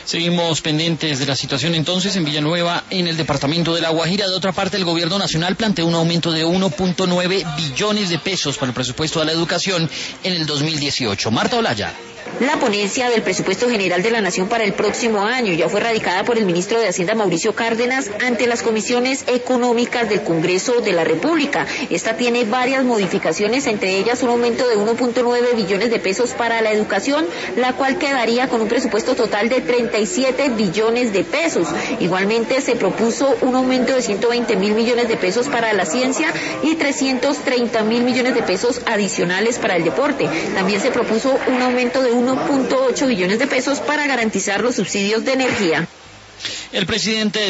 Seguimos pendientes de la situación entonces en Villanueva, en el departamento de La Guajira. De otra parte, el gobierno nacional planteó un aumento de 1.9 billones de pesos para el presupuesto de la educación en el 2018. Marta Olaya. La ponencia del presupuesto general de la Nación para el próximo año ya fue radicada por el ministro de Hacienda Mauricio Cárdenas ante las comisiones económicas del Congreso de la República. Esta tiene varias modificaciones, entre ellas un aumento de 1.9 billones de pesos para la educación, la cual quedaría con un presupuesto total de 37 billones de pesos. Igualmente se propuso un aumento de 120 mil millones de pesos para la ciencia y 330 mil millones de pesos adicionales para el deporte. También se propuso un aumento de 1.8 billones de pesos para garantizar los subsidios de energía. El presidente